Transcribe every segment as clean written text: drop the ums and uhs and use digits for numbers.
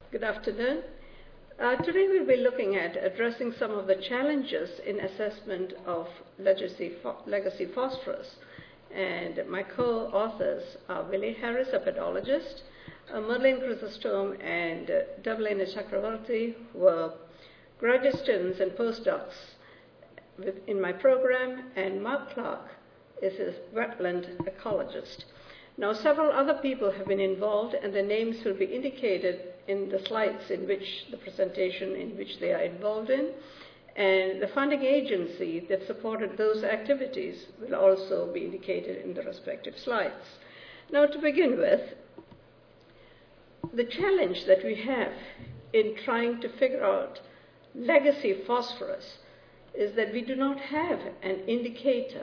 Good afternoon. Today we'll be looking at addressing some of the challenges in assessment of legacy phosphorus. And my co-authors are Willie Harris, a pedologist, Merlin Chrysostom, and Devalina Chakravarti, who are graduate students and postdocs in my program, and Mark Clark is a wetland ecologist. Now, several other people have been involved, and their names will be indicated in the slides in which the presentation in which they are involved in. And the funding agency that supported those activities will also be indicated in the respective slides. Now, to begin with, the challenge that we have in trying to figure out legacy phosphorus is that we do not have an indicator.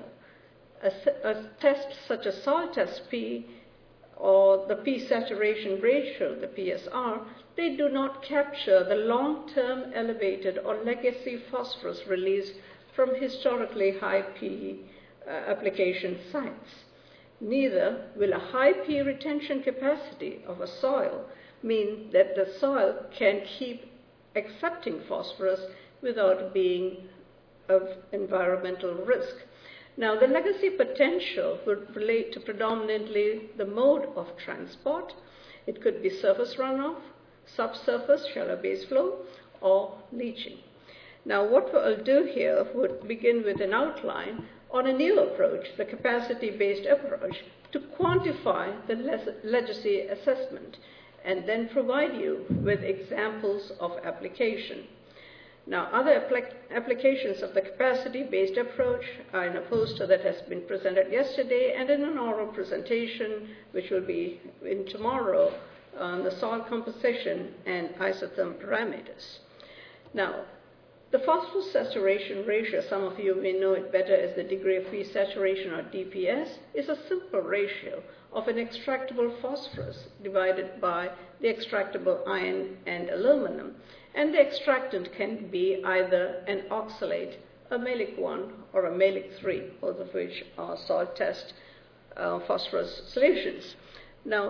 A test such as soil test P or the P saturation ratio, the PSR, they do not capture the long-term elevated or legacy phosphorus release from historically high P application sites. Neither will a high P retention capacity of a soil mean that the soil can keep accepting phosphorus without being of environmental risk. Now, the legacy potential would relate to predominantly the mode of transport. It could be surface runoff, subsurface, shallow base flow, or leaching. Now, what we'll do here would begin with an outline on a new approach, the capacity-based approach, to quantify the legacy assessment, and then provide you with examples of application. Now, other applications of the capacity-based approach are in a poster that has been presented yesterday and in an oral presentation, which will be in tomorrow, on the soil composition and isotherm parameters. Now, the phosphorus saturation ratio, some of you may know it better as the degree of free saturation, or DPS, is a simple ratio of an extractable phosphorus divided by the extractable iron and aluminum. And the extractant can be either an oxalate, a Mehlich 1, or a Mehlich 3, both of which are soil test phosphorus solutions. Now,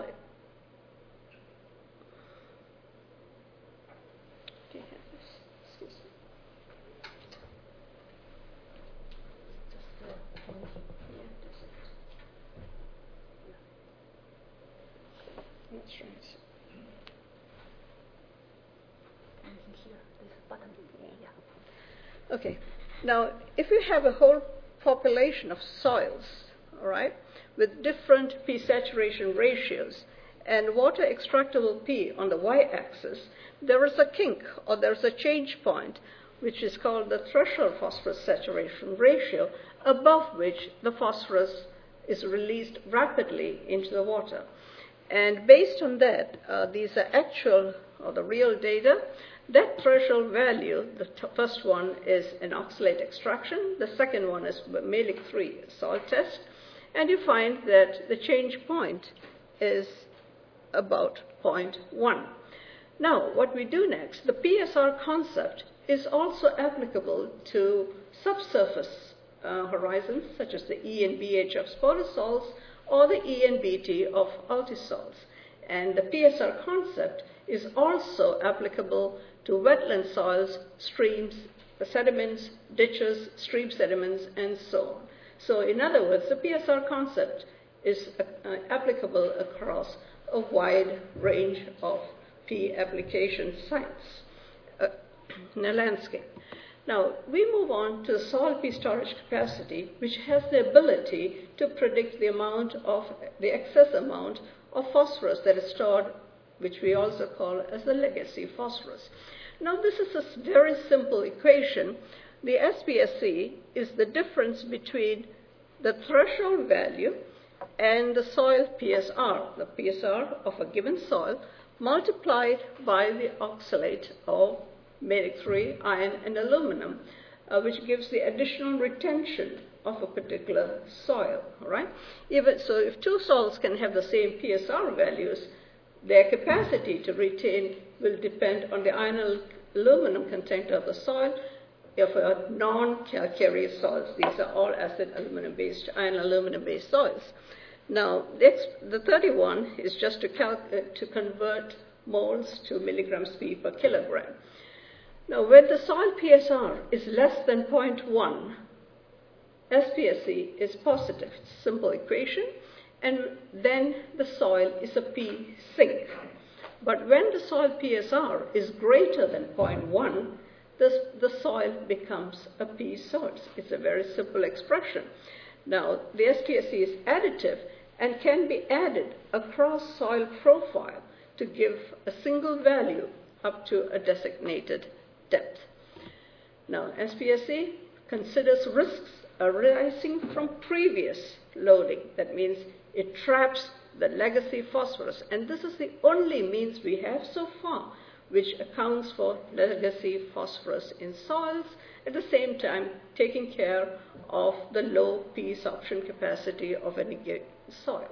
Okay, now if you have a whole population of soils, all right, with different P saturation ratios and water extractable P on the y-axis, there is a kink, or there's a change point, which is called the threshold phosphorus saturation ratio, above which the phosphorus is released rapidly into the water. And based on that, these are actual or the real data. That threshold value, the first one is an oxalate extraction, the second one is Mehlich 3 soil test, and you find that the change point is about 0.1. Now, what we do next, the PSR concept is also applicable to subsurface horizons, such as the E and BH of spodosols or the E and BT of altisols. And the PSR concept is also applicable to wetland soils, streams, sediments, ditches, stream sediments, and so on. So in other words, the PSR concept is applicable across a wide range of P application sites in a landscape. Now, we move on to soil P storage capacity, which has the ability to predict the excess amount of phosphorus that is stored, which we also call as the legacy phosphorus. Now, this is a very simple equation. The SPSC is the difference between the threshold value and the soil PSR, the PSR of a given soil, multiplied by the oxalate of Mehlich 3, iron, and aluminum, which gives the additional retention of a particular soil, all right? So if two soils can have the same PSR values, their capacity to retain will depend on the iron and aluminum content of the soil. If a non-calcareous soils, these are all acid aluminum-based, iron aluminum-based soils. Now, the 31 is just to convert moles to milligrams P per kilogram. Now, when the soil PSR is less than 0.1, SPSE is positive. It's a simple equation. And then the soil is a P sink. But when the soil PSR is greater than 0.1, the soil becomes a P source. It's a very simple expression. Now, the SPSE is additive and can be added across soil profile to give a single value up to a designated depth. Now, SPSE considers risks arising from previous loading. That means it traps the legacy phosphorus. And this is the only means we have so far which accounts for legacy phosphorus in soils, at the same time taking care of the low P sorption capacity of any given soil.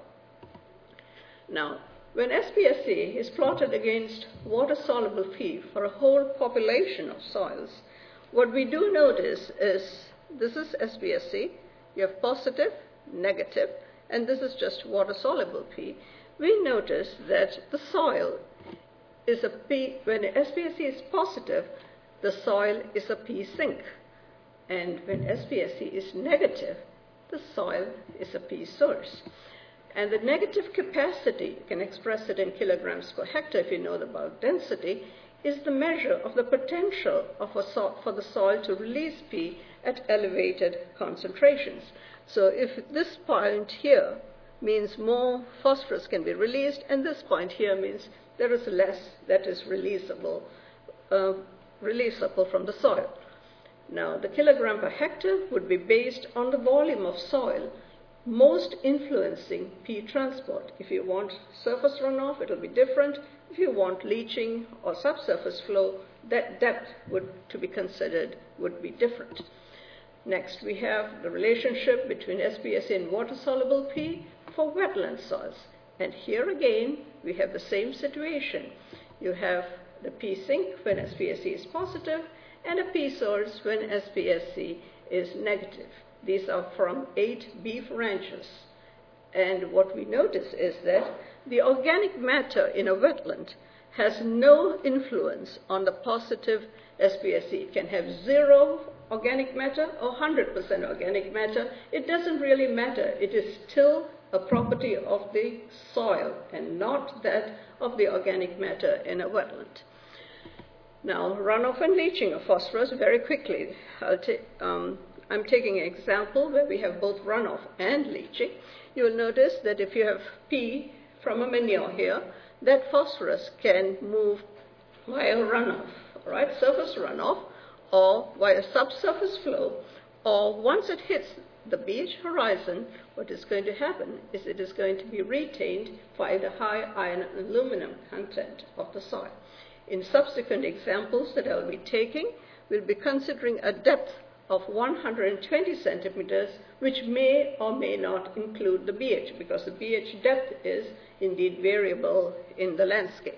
Now, when SPSE is plotted against water-soluble P for a whole population of soils, what we do notice is this is SPSE, you have positive, negative, and this is just water-soluble P. We notice that the soil is a P, when SPSE is positive, the soil is a P sink. And when SPSE is negative, the soil is a P source. And the negative capacity, you can express it in kilograms per hectare if you know about density, is the measure of the potential of for the soil to release P at elevated concentrations. So if this point here means more phosphorus can be released, and this point here means there is less that is releasable from the soil. Now, the kilogram per hectare would be based on the volume of soil most influencing P transport. If you want surface runoff, it will be different. If you want leaching or subsurface flow, that depth to be considered would be different. Next, we have the relationship between SPSE and water-soluble P for wetland soils. And here again, we have the same situation. You have the P sink when SPSE is positive and a P source when SPSE is negative. These are from 8 beef ranches. And what we notice is that the organic matter in a wetland has no influence on the positive SPSE. It can have 0 organic matter or 100% organic matter. It doesn't really matter. It is still a property of the soil and not that of the organic matter in a wetland. Now, runoff and leaching of phosphorus very quickly. I'm taking an example where we have both runoff and leaching. You will notice that if you have P from a manure here, that phosphorus can move via runoff, right? Surface runoff, or via subsurface flow, or once it hits the pH horizon, what is going to happen is it is going to be retained by the high iron and aluminum content of the soil. In subsequent examples that I will be taking, we'll be considering a depth of 120 centimeters, which may or may not include the pH, because the pH depth is indeed variable in the landscape.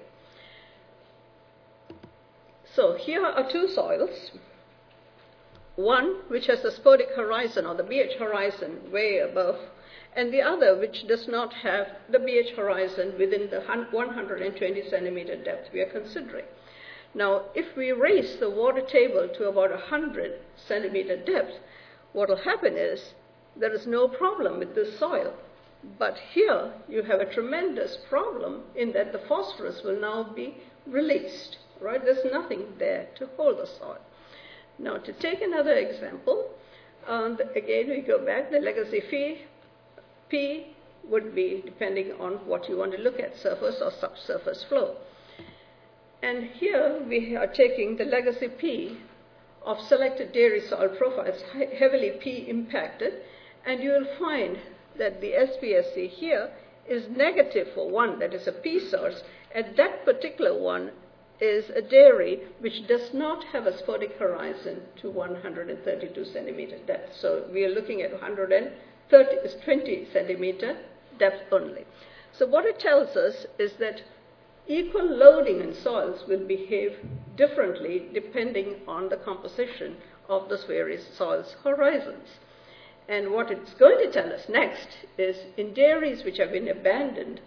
So here are 2 soils. One which has the spodic horizon or the pH horizon way above, and the other which does not have the pH horizon within the 120 centimeter depth we are considering. Now, if we raise the water table to about 100 centimeter depth, what will happen is there is no problem with this soil. But here you have a tremendous problem in that the phosphorus will now be released, right? There's nothing there to hold the soil. Now, to take another example, again we go back, the legacy P would be depending on what you want to look at, surface or subsurface flow. And here we are taking the legacy P of selected dairy soil profiles, heavily P impacted, and you will find that the SPSE here is negative for one, that is a P source, and that particular one is a dairy which does not have a spodic horizon to 132 centimeter depth. So we are looking at 20 centimeter depth only. So what it tells us is that equal loading in soils will behave differently depending on the composition of those various soils' horizons. And what it's going to tell us next is in dairies which have been abandoned,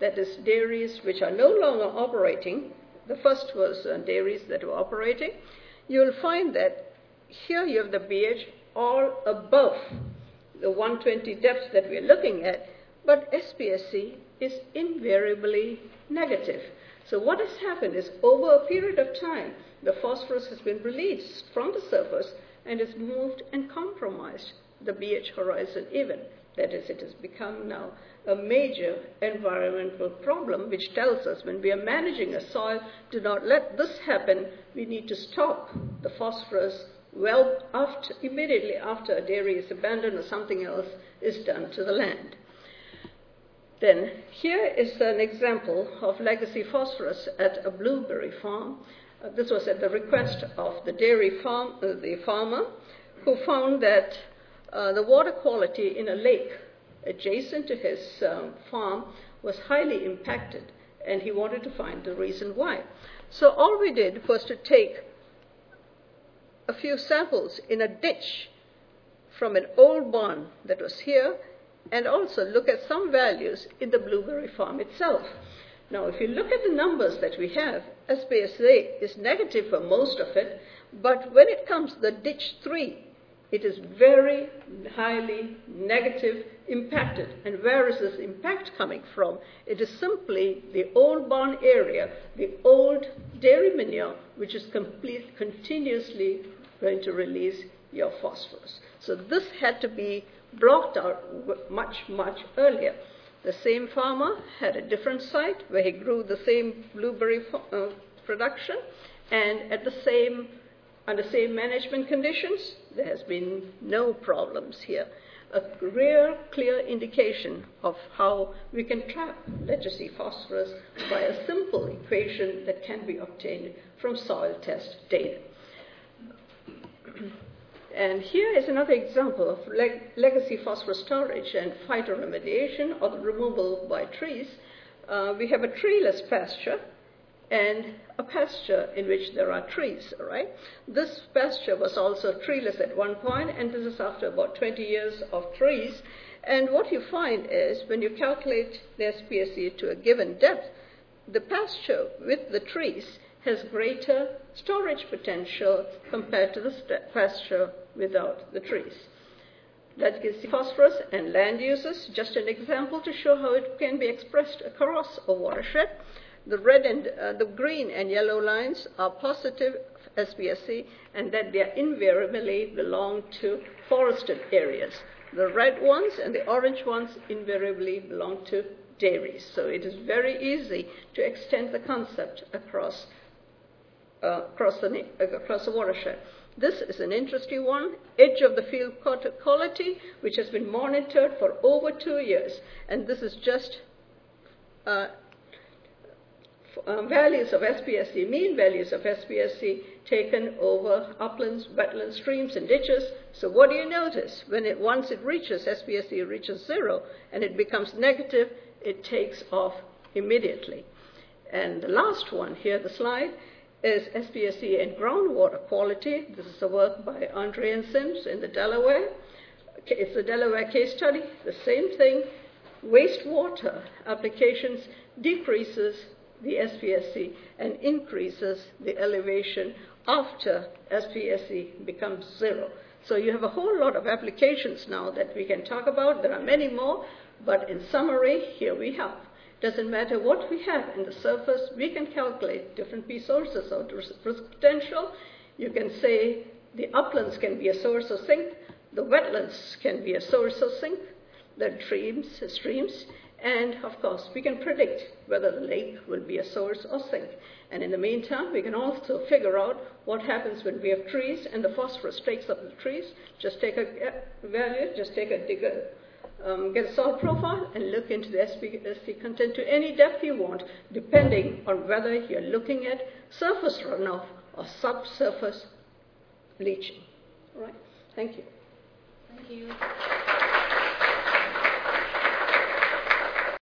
that is dairies which are no longer operating. The first was dairies that were operating. You'll find that here you have the pH all above the 120 depths that we're looking at, but SPSC is invariably negative. So what has happened is over a period of time, the phosphorus has been released from the surface and has moved and compromised the pH horizon even. That is, it has become now a major environmental problem, which tells us when we are managing a soil, do not let this happen. We need to stop the phosphorus immediately after a dairy is abandoned or something else is done to the land. Then here is an example of legacy phosphorus at a blueberry farm. This was at the request of the dairy farm, the farmer, who found that the water quality in a lake adjacent to his farm was highly impacted, and he wanted to find the reason why. So all we did was to take a few samples in a ditch from an old barn that was here, and also look at some values in the blueberry farm itself. Now, if you look at the numbers that we have, SPSA is negative for most of it, but when it comes to the ditch 3, it is very highly negative impacted. And where is this impact coming from? It is simply the old barn area, the old dairy manure, which is continuously going to release your phosphorus. So this had to be blocked out much, much earlier. The same farmer had a different site where he grew the same blueberry production, and under same management conditions, there has been no problems here. A rare, clear indication of how we can trap legacy phosphorus by a simple equation that can be obtained from soil test data. And here is another example of legacy phosphorus storage and phytoremediation, or the removal by trees. We have a treeless pasture and a pasture in which there are trees, all right? This pasture was also treeless at one point, and this is after about 20 years of trees. And what you find is when you calculate the SPSC to a given depth, the pasture with the trees has greater storage potential compared to the pasture without the trees. That gives phosphorus and land uses. Just an example to show how it can be expressed across a watershed. The red and the green and yellow lines are positive SPSC, and that they invariably belong to forested areas. The red ones and the orange ones invariably belong to dairies. So it is very easy to extend the concept across the watershed. This is an interesting one, edge of the field quality, which has been monitored for over 2 years. And this is just values of SPSC, mean values of SPSC taken over uplands, wetlands, streams, and ditches. So what do you notice? Once it reaches, SPSC reaches 0, and it becomes negative, it takes off immediately. And the last one here, the slide, is SPSC and groundwater quality. This is a work by Andre and Sims in the Delaware. It's a Delaware case study. The same thing, wastewater applications decreases the SPSC and increases the elevation after SPSC becomes 0. So you have a whole lot of applications now that we can talk about. There are many more, but in summary, here we have. Doesn't matter what we have in the surface, we can calculate different P sources of risk potential. You can say the uplands can be a source of sink, the wetlands can be a source of sink, the streams, and of course we can predict whether the lake will be a source or sink. And in the meantime, we can also figure out what happens when we have trees and the phosphorus takes up the trees. Just take a value, get a soil profile and look into the SPSC content to any depth you want, depending on whether you're looking at surface runoff or subsurface leaching. All right, thank you. Thank you.